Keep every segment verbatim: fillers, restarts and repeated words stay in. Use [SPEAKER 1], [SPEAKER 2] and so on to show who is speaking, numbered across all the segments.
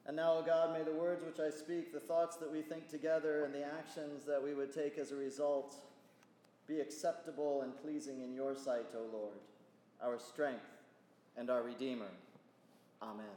[SPEAKER 1] And now, O God, may the words which I speak, the thoughts that we think together, and the actions that we would take as a result be acceptable and pleasing in your sight, O Lord, our strength and our Redeemer. Amen.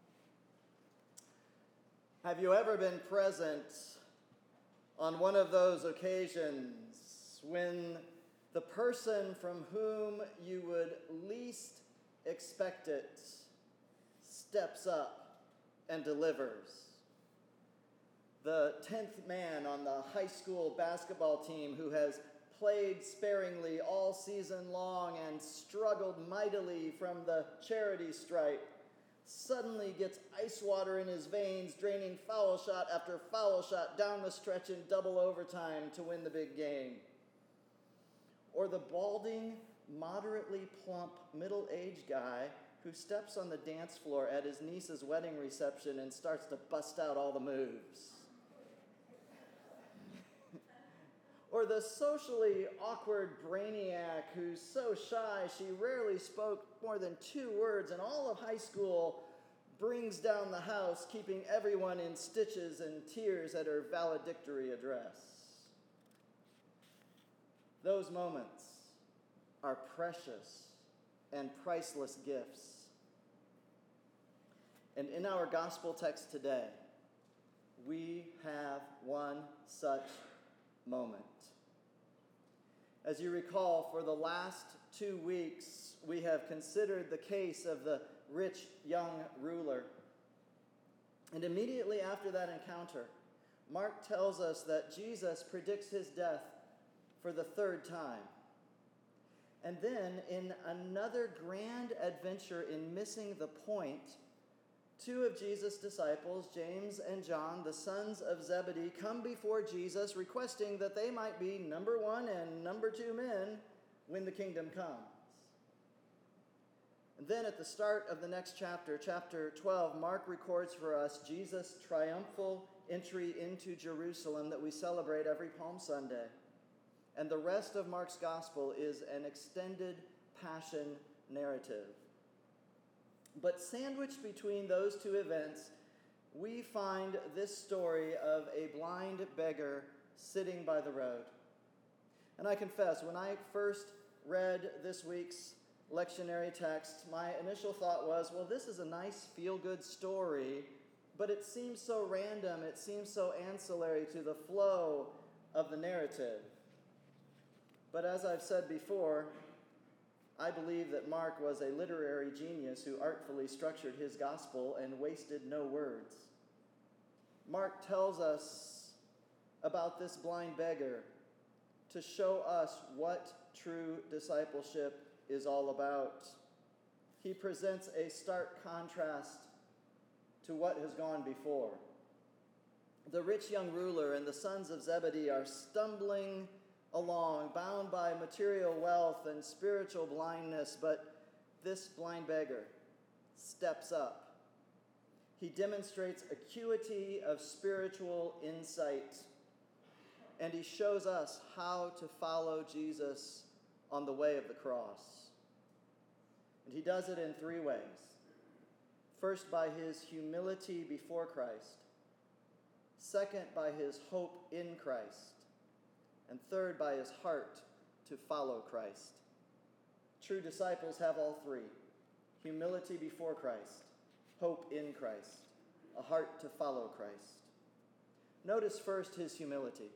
[SPEAKER 1] Have you ever been present on one of those occasions when the person from whom you would least expect it steps up and delivers? The tenth man on the high school basketball team who has played sparingly all season long and struggled mightily from the charity stripe suddenly gets ice water in his veins, draining foul shot after foul shot down the stretch in double overtime to win the big game. Or the balding, moderately plump, middle-aged guy who steps on the dance floor at his niece's wedding reception and starts to bust out all the moves. Or the socially awkward brainiac who's so shy she rarely spoke more than two words in all of high school, brings down the house, keeping everyone in stitches and tears at her valedictory address. Those moments are precious and priceless gifts. And in our gospel text today, we have one such moment. As you recall, for the last two weeks, we have considered the case of the rich young ruler. And immediately after that encounter, Mark tells us that Jesus predicts his death for the third time. And then, in another grand adventure in missing the point, two of Jesus' disciples, James and John, the sons of Zebedee, come before Jesus requesting that they might be number one and number two men when the kingdom comes. And then at the start of the next chapter, chapter twelve, Mark records for us Jesus' triumphal entry into Jerusalem that we celebrate every Palm Sunday. And the rest of Mark's gospel is an extended passion narrative. But sandwiched between those two events, we find this story of a blind beggar sitting by the road. And I confess, when I first read this week's lectionary text, my initial thought was, well, this is a nice feel-good story, but it seems so random, it seems so ancillary to the flow of the narrative. But as I've said before, I believe that Mark was a literary genius who artfully structured his gospel and wasted no words. Mark tells us about this blind beggar to show us what true discipleship is all about. He presents a stark contrast to what has gone before. The rich young ruler and the sons of Zebedee are stumbling along, bound by material wealth and spiritual blindness, but this blind beggar steps up. He demonstrates acuity of spiritual insight, and he shows us how to follow Jesus on the way of the cross. And he does it in three ways. First, by his humility before Christ. Second, by his hope in Christ. And third, by his heart to follow Christ. True disciples have all three: humility before Christ, hope in Christ, a heart to follow Christ. Notice first his humility.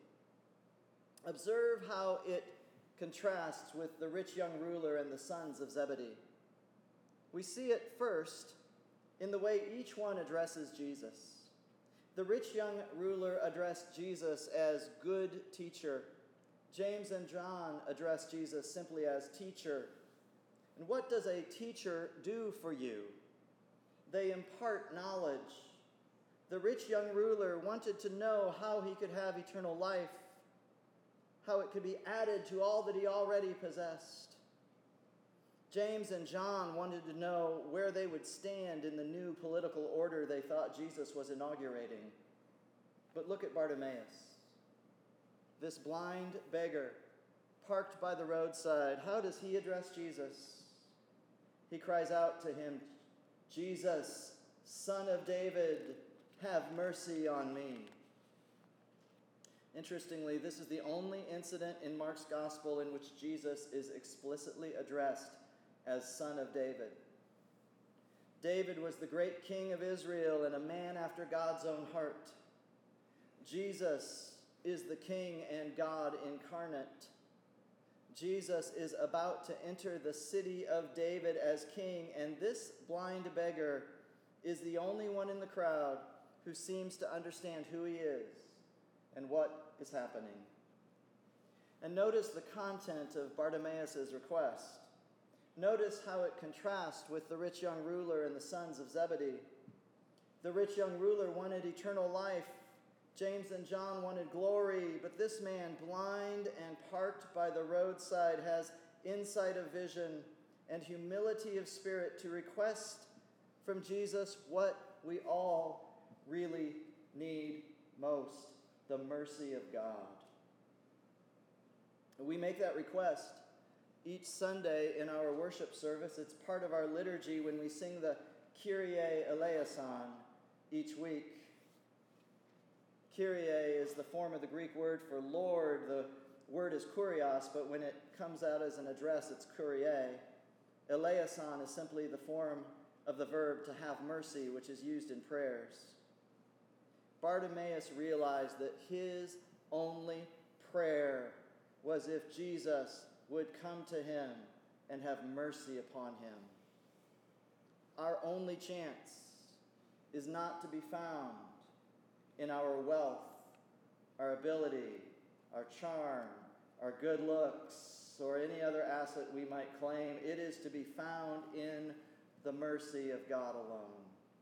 [SPEAKER 1] Observe how it contrasts with the rich young ruler and the sons of Zebedee. We see it first in the way each one addresses Jesus. The rich young ruler addressed Jesus as good teacher. James and John address Jesus simply as teacher. And what does a teacher do for you? They impart knowledge. The rich young ruler wanted to know how he could have eternal life, how it could be added to all that he already possessed. James and John wanted to know where they would stand in the new political order they thought Jesus was inaugurating. But look at Bartimaeus. This blind beggar, parked by the roadside, how does he address Jesus? He cries out to him, "Jesus, Son of David, have mercy on me." Interestingly, this is the only incident in Mark's gospel in which Jesus is explicitly addressed as Son of David. David was the great king of Israel and a man after God's own heart. Jesus is the King and God incarnate. Jesus is about to enter the city of David as king, and this blind beggar is the only one in the crowd who seems to understand who he is and what is happening. And notice the content of Bartimaeus' request. Notice how it contrasts with the rich young ruler and the sons of Zebedee. The rich young ruler wanted eternal life. James and John wanted glory, but this man, blind and parked by the roadside, has insight of vision and humility of spirit to request from Jesus what we all really need most: the mercy of God. We make that request each Sunday in our worship service. It's part of our liturgy when we sing the Kyrie eleison each week. Kyrie is the form of the Greek word for Lord. The word is kurios, but when it comes out as an address, it's Kyrie. Eleison is simply the form of the verb to have mercy, which is used in prayers. Bartimaeus realized that his only prayer was if Jesus would come to him and have mercy upon him. Our only chance is not to be found in our wealth, our ability, our charm, our good looks, or any other asset we might claim. It is to be found in the mercy of God alone.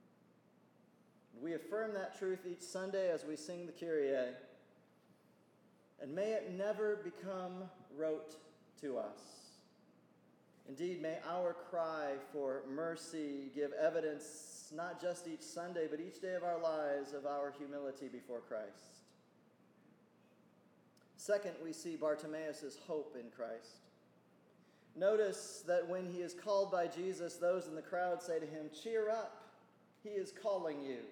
[SPEAKER 1] We affirm that truth each Sunday as we sing the Kyrie, and may it never become rote to us. Indeed, may our cry for mercy give evidence not just each Sunday, but each day of our lives of our humility before Christ. Second, we see Bartimaeus' hope in Christ. Notice that when he is called by Jesus, those in the crowd say to him, "Cheer up, he is calling you."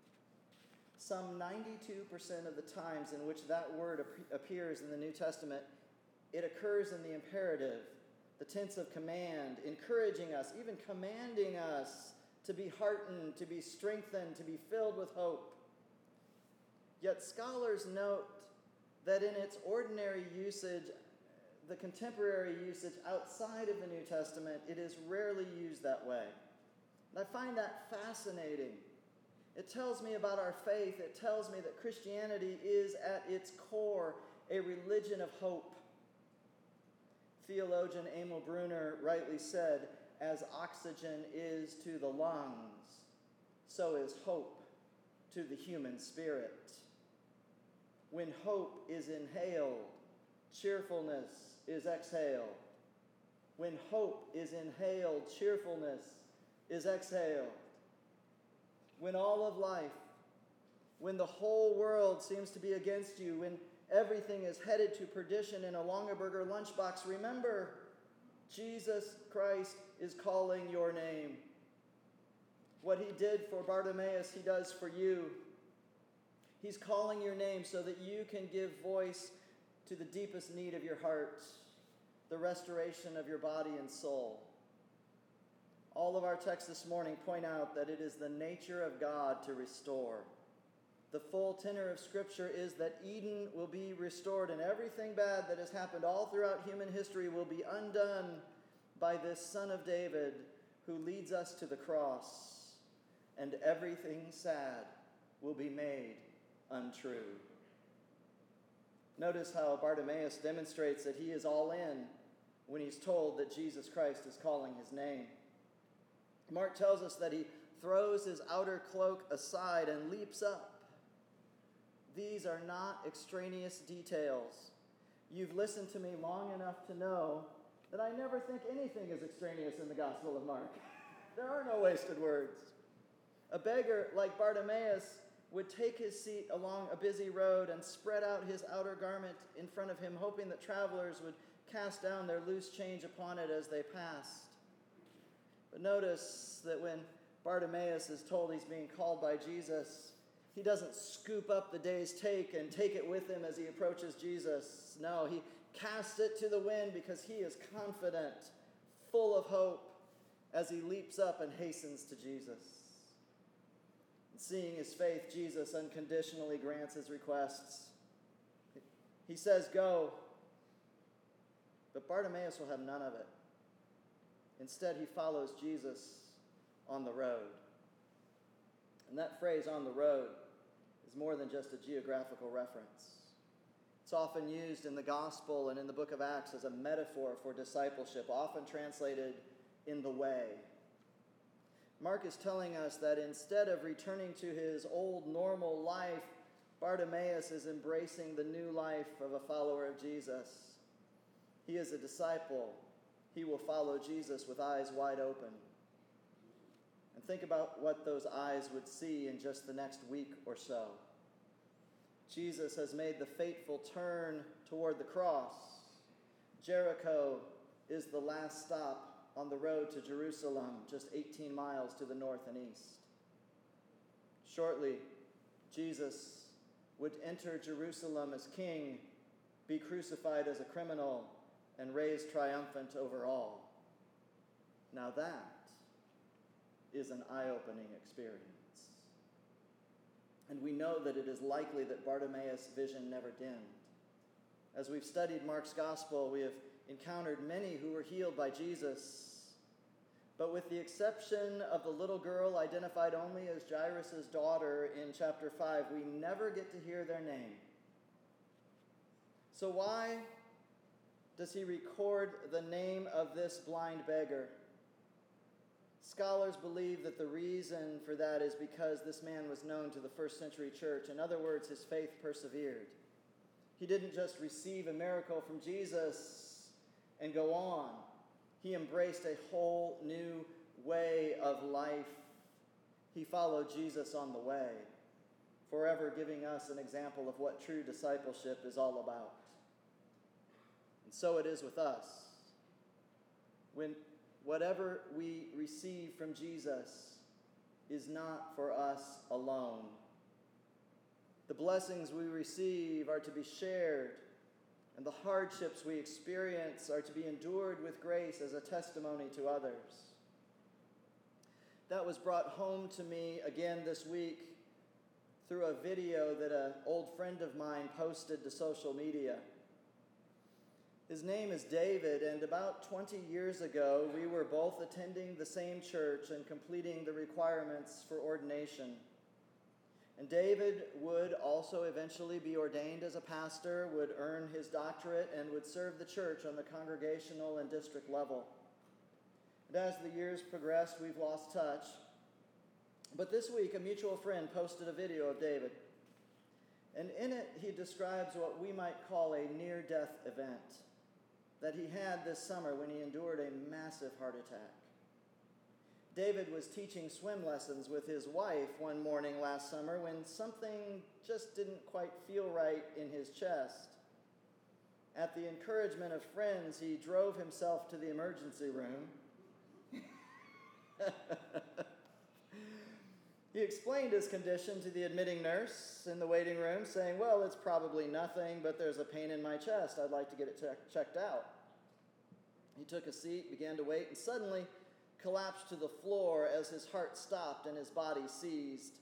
[SPEAKER 1] Some ninety-two percent of the times in which that word ap- appears in the New Testament, it occurs in the imperative, the tense of command, encouraging us, even commanding us to be heartened, to be strengthened, to be filled with hope. Yet scholars note that in its ordinary usage, the contemporary usage outside of the New Testament, it is rarely used that way. And I find that fascinating. It tells me about our faith. It tells me that Christianity is at its core a religion of hope. Theologian Emil Brunner rightly said, "As oxygen is to the lungs, so is hope to the human spirit." When hope is inhaled, cheerfulness is exhaled. When hope is inhaled, cheerfulness is exhaled. When all of life, when the whole world seems to be against you, when everything is headed to perdition in a Longaberger lunchbox, remember, Jesus Christ is calling your name. What he did for Bartimaeus, he does for you. He's calling your name so that you can give voice to the deepest need of your heart, the restoration of your body and soul. All of our texts this morning point out that it is the nature of God to restore. The full tenor of Scripture is that Eden will be restored, and everything bad that has happened all throughout human history will be undone by this Son of David who leads us to the cross, and everything sad will be made untrue. Notice how Bartimaeus demonstrates that he is all in when he's told that Jesus Christ is calling his name. Mark tells us that he throws his outer cloak aside and leaps up. These are not extraneous details. You've listened to me long enough to know that I never think anything is extraneous in the Gospel of Mark. There are no wasted words. A beggar like Bartimaeus would take his seat along a busy road and spread out his outer garment in front of him, hoping that travelers would cast down their loose change upon it as they passed. But notice that when Bartimaeus is told he's being called by Jesus, He doesn't scoop up the day's take and take it with him as he approaches Jesus. No, he casts it to the wind because he is confident, full of hope, as he leaps up and hastens to Jesus. And seeing his faith, Jesus unconditionally grants his requests. He says, "Go." But Bartimaeus will have none of it. Instead, he follows Jesus on the road. And that phrase, "on the road," is more than just a geographical reference. It's often used in the Gospel and in the book of Acts as a metaphor for discipleship, often translated "in the way." Mark is telling us that instead of returning to his old normal life, Bartimaeus is embracing the new life of a follower of Jesus. He is a disciple. He will follow Jesus with eyes wide open. And think about what those eyes would see in just the next week or so. Jesus has made the fateful turn toward the cross. Jericho is the last stop on the road to Jerusalem, just eighteen miles to the north and east. Shortly, Jesus would enter Jerusalem as king, be crucified as a criminal, and raised triumphant over all. Now that is an eye-opening experience. And we know that it is likely that Bartimaeus' vision never dimmed. As we've studied Mark's gospel, we have encountered many who were healed by Jesus. But with the exception of the little girl identified only as Jairus' daughter in chapter five, we never get to hear their name. So why does he record the name of this blind beggar? Scholars believe that the reason for that is because this man was known to the first century church. In other words, his faith persevered. He didn't just receive a miracle from Jesus and go on. He embraced a whole new way of life. He followed Jesus on the way, forever giving us an example of what true discipleship is all about. And so it is with us. When whatever we receive from Jesus is not for us alone. The blessings we receive are to be shared, and the hardships we experience are to be endured with grace as a testimony to others. That was brought home to me again this week through a video that an old friend of mine posted to social media. His name is David, and about twenty years ago, we were both attending the same church and completing the requirements for ordination. And David would also eventually be ordained as a pastor, would earn his doctorate, and would serve the church on the congregational and district level. And as the years progressed, we've lost touch. But this week, a mutual friend posted a video of David. And in it, he describes what we might call a near-death event that he had this summer when he endured a massive heart attack. David was teaching swim lessons with his wife one morning last summer when something just didn't quite feel right in his chest. At the encouragement of friends, he drove himself to the emergency room. He explained his condition to the admitting nurse in the waiting room, saying, "Well, it's probably nothing, but there's a pain in my chest. I'd like to get it check- checked out." He took a seat, began to wait, and suddenly collapsed to the floor as his heart stopped and his body seized.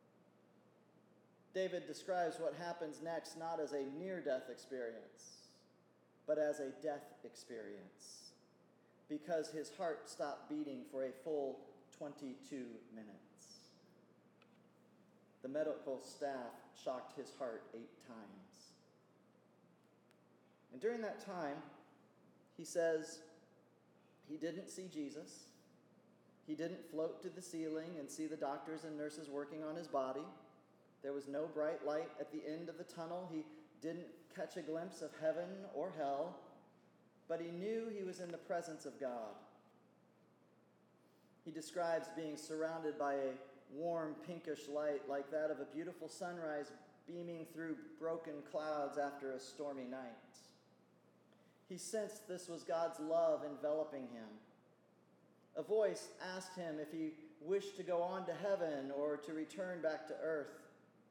[SPEAKER 1] David describes what happens next not as a near-death experience, but as a death experience, because his heart stopped beating for a full twenty-two minutes. The medical staff shocked his heart eight times. And during that time, he says he didn't see Jesus. He didn't float to the ceiling and see the doctors and nurses working on his body. There was no bright light at the end of the tunnel. He didn't catch a glimpse of heaven or hell, but he knew he was in the presence of God. He describes being surrounded by a warm pinkish light like that of a beautiful sunrise beaming through broken clouds after a stormy night. He sensed this was God's love enveloping him. A voice asked him if he wished to go on to heaven or to return back to earth.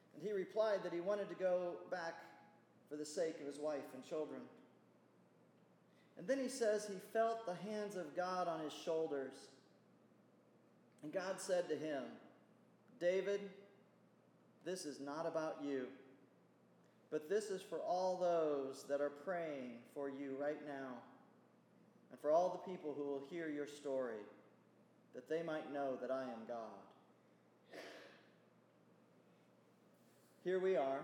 [SPEAKER 1] And he replied that he wanted to go back for the sake of his wife and children. And then he says he felt the hands of God on his shoulders. And God said to him, David, this is not about you, but this is for all those that are praying for you right now, and for all the people who will hear your story, that they might know that I am God. Here we are,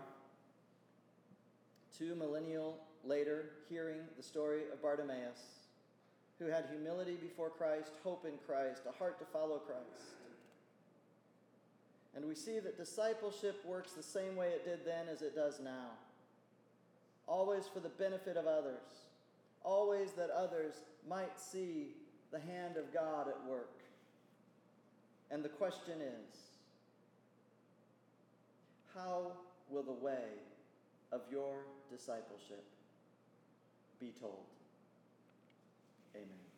[SPEAKER 1] two millennia later, hearing the story of Bartimaeus, who had humility before Christ, hope in Christ, a heart to follow Christ. And we see that discipleship works the same way it did then as it does now. Always for the benefit of others. Always that others might see the hand of God at work. And the question is, how will the way of your discipleship be told? Amen.